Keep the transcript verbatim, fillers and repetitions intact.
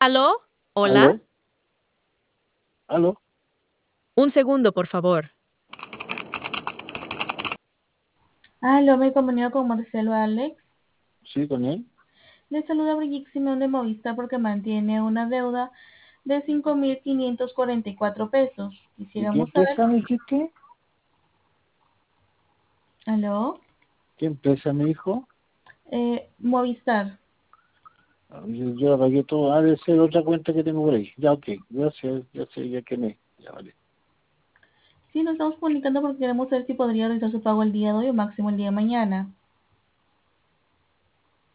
¿Aló? ¿Hola? ¿Aló? ¿Aló? Un segundo, por favor. Aló, me comunico con Marcelo Alex. Sí, con él. Le saluda Brigitte Simón de Movistar porque mantiene una deuda de cinco mil quinientos cuarenta y cuatro pesos. ¿De qué Quisiéramos saber. empresa me dijiste? ¿Aló? ¿Qué empresa me dijo? Eh, Movistar. Ah, Yo, yo la pagué todo. Ha de ser otra cuenta que tengo por ahí. Ya, ok. Gracias. Ya sé, ya que me. Ya, vale. Sí, nos estamos comunicando porque queremos saber si podría realizar su pago el día de hoy o máximo el día de mañana.